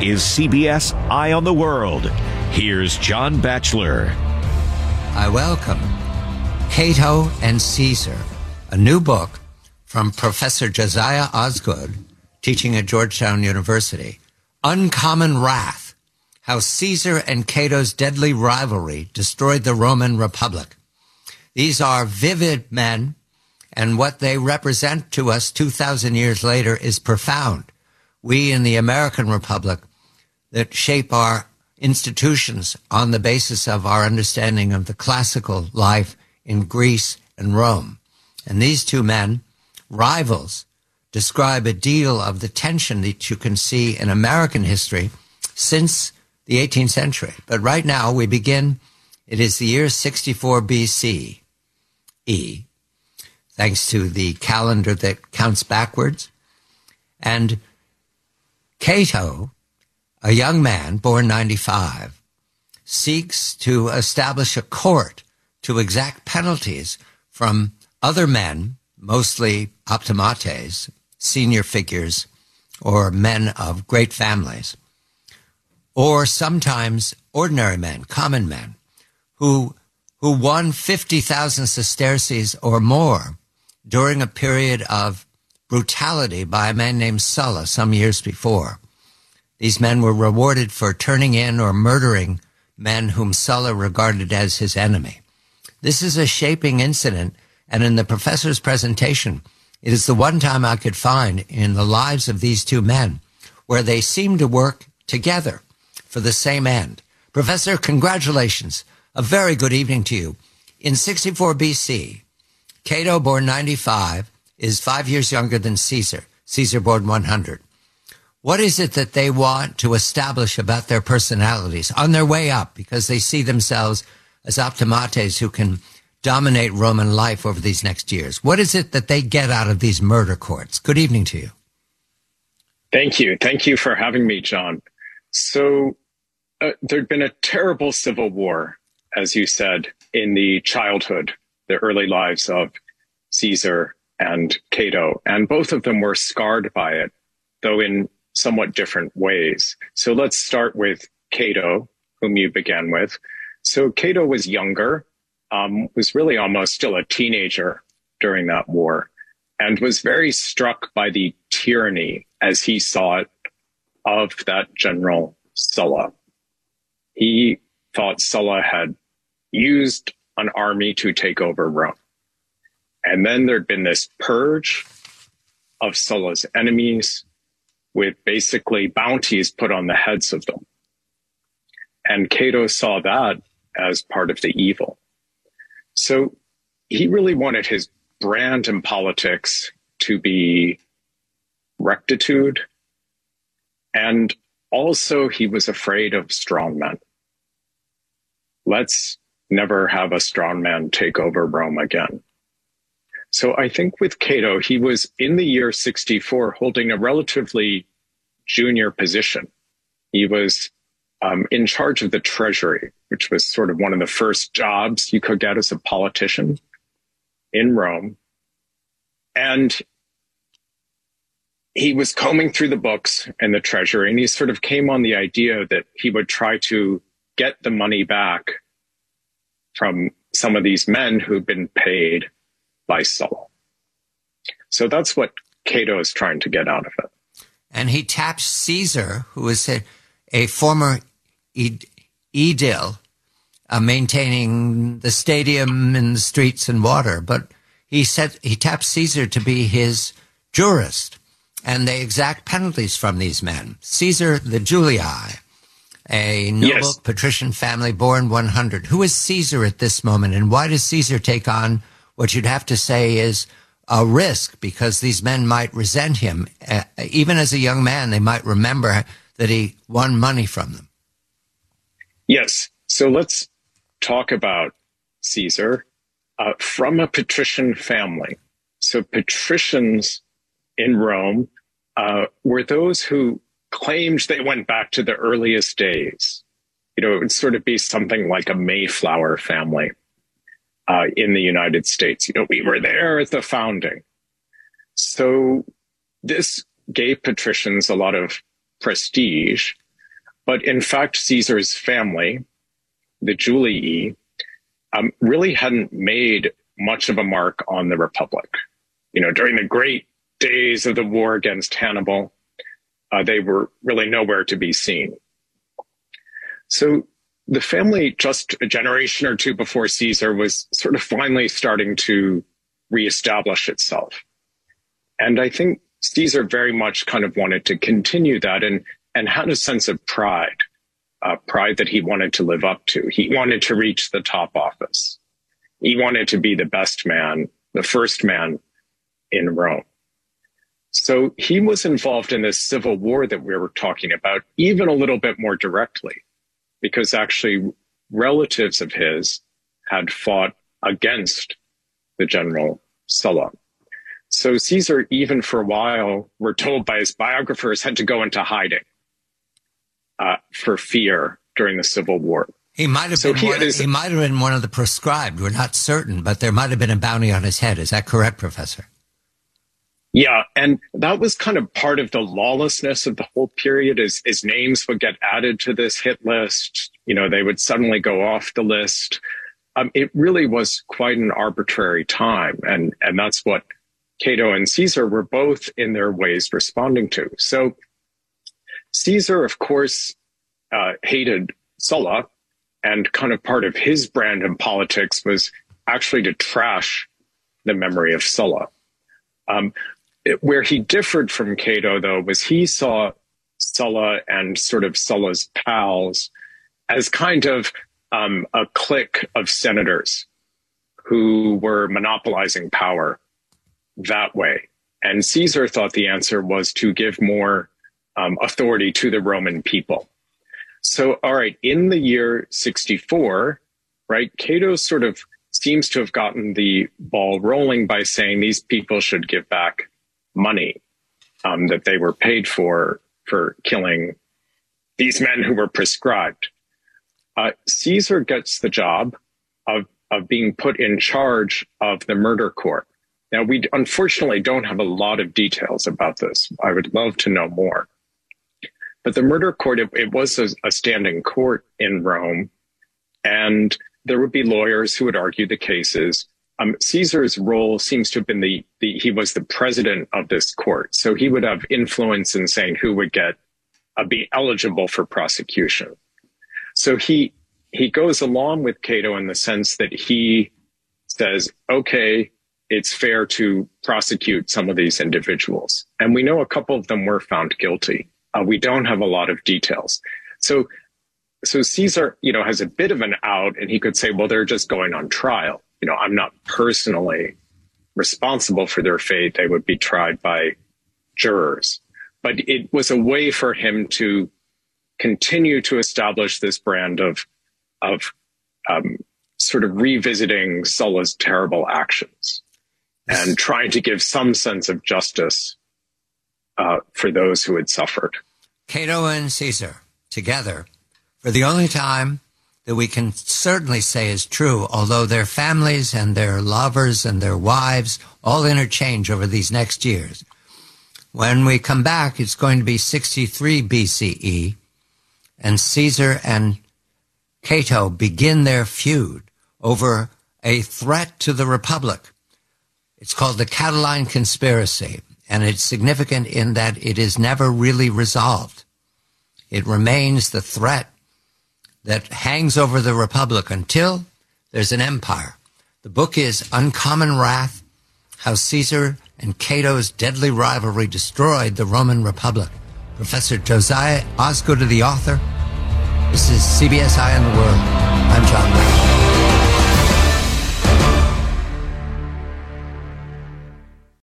is CBS Eye on the World. Here's John Batchelor. I welcome Cato and Caesar, a new book from Professor Josiah Osgood, teaching at Georgetown University. Uncommon Wrath, How Caesar and Cato's Deadly Rivalry Destroyed the Roman Republic. These are vivid men, and what they represent to us 2,000 years later is profound. We in the American Republic that shape our institutions on the basis of our understanding of the classical life in Greece and Rome. And these two men, rivals, describe a deal of the tension that you can see in American history since the 18th century. But right now we begin, it is the year 64 BCE, thanks to the calendar that counts backwards. And Cato, a young man born 95, seeks to establish a court to exact penalties from other men, mostly optimates, senior figures, or men of great families, or sometimes ordinary men, common men, who won 50,000 sesterces or more during a period of brutality by a man named Sulla some years before. These men were rewarded for turning in or murdering men whom Sulla regarded as his enemy. This is a shaping incident, and in the professor's presentation, it is the one time I could find in the lives of these two men where they seem to work together for the same end. Professor, congratulations. A very good evening to you. In 64 BC, Cato, born 95, is 5 years younger than Caesar. Caesar, born 100. What is it that they want to establish about their personalities on their way up, because they see themselves as optimates who can dominate Roman life over these next years? What is it that they get out of these murder courts? Good evening to you. Thank you. Thank you for having me, John. So there'd been a terrible civil war, as you said, in the childhood, the early lives of Caesar and Cato, and both of them were scarred by it, though in somewhat different ways. So let's start with Cato, whom you began with. So Cato was younger, was really almost still a teenager during that war, and was very struck by the tyranny, as he saw it, of that general Sulla. He thought Sulla had used an army to take over Rome. And then there'd been this purge of Sulla's enemies with basically bounties put on the heads of them. And Cato saw that as part of the evil. So he really wanted his brand in politics to be rectitude. And also he was afraid of strongmen. Let's never have a strongman take over Rome again. So I think with Cato, he was in the year 64 holding a relatively junior position. He was in charge of the treasury, which was sort of one of the first jobs you could get as a politician in Rome. And he was combing through the books in the treasury, and he sort of came on the idea that he would try to get the money back from some of these men who'd been paid by Sulla. So that's what Cato is trying to get out of it. And he taps Caesar, who is a former aedile, maintaining the stadium and the streets and water. But he said he taps Caesar to be his jurist, and they exact penalties from these men. Caesar the Julii, a noble patrician family born 100. Who is Caesar at this moment, and why does Caesar take on what you'd have to say is a risk, because these men might resent him? Even as a young man, they might remember that he won money from them. Yes. So let's talk about Caesar from a patrician family. So patricians in Rome were those who claimed they went back to the earliest days. You know, it would sort of be something like a Mayflower family in the United States. You know, we were there at the founding. So this gave patricians a lot of prestige, But in fact, Caesar's family, the Julii, really hadn't made much of a mark on the Republic. During the great days of the war against Hannibal, they were really nowhere to be seen. So the family, just a generation or two before Caesar, was sort of finally starting to reestablish itself. And I think Caesar very much kind of wanted to continue that and had a sense of pride that he wanted to live up to. He wanted to reach the top office. He wanted to be the best man, the first man in Rome. So he was involved in this civil war that we were talking about, even a little bit more directly, because actually relatives of his had fought against the general Sulla. So Caesar, even for a while, we're told by his biographers, had to go into hiding for fear during the civil war. He might have been one of the proscribed. We're not certain, but there might have been a bounty on his head. Is that correct, Professor? Yeah, and that was kind of part of the lawlessness of the whole period. Is names would get added to this hit list. They would suddenly go off the list. It really was quite an arbitrary time, and that's what Cato and Caesar were both in their ways responding to. So Caesar, of course, hated Sulla, and kind of part of his brand in politics was actually to trash the memory of Sulla. Where he differed from Cato, though, was he saw Sulla and sort of Sulla's pals as kind of a clique of senators who were monopolizing power that way. And Caesar thought the answer was to give more authority to the Roman people. So, all right, in the year 64, right, Cato sort of seems to have gotten the ball rolling by saying these people should give back money that they were paid for killing these men who were proscribed. Caesar gets the job of being put in charge of the murder court. Now, we unfortunately don't have a lot of details about this. I would love to know more. But the murder court, it was a standing court in Rome, and there would be lawyers who would argue the cases. Caesar's role seems to have been he was the president of this court. So he would have influence in saying who would be eligible for prosecution. So he goes along with Cato in the sense that he says, okay, it's fair to prosecute some of these individuals. And we know a couple of them were found guilty. We don't have a lot of details. So Caesar, has a bit of an out, and he could say, well, they're just going on trial. I'm not personally responsible for their fate. They would be tried by jurors. But it was a way for him to continue to establish this brand of sort of revisiting Sulla's terrible actions and trying to give some sense of justice for those who had suffered. Cato and Caesar together for the only time that we can certainly say is true, although their families and their lovers and their wives all interchange over these next years. When we come back, it's going to be 63 BCE, and Caesar and Cato begin their feud over a threat to the Republic. It's called the Catiline Conspiracy, and it's significant in that it is never really resolved. It remains the threat that hangs over the Republic until there's an empire. The book is Uncommon Wrath, How Caesar and Cato's Deadly Rivalry Destroyed the Roman Republic. Professor Josiah Osgood, the author. This is CBS Eye on the World. I'm John Batchelor.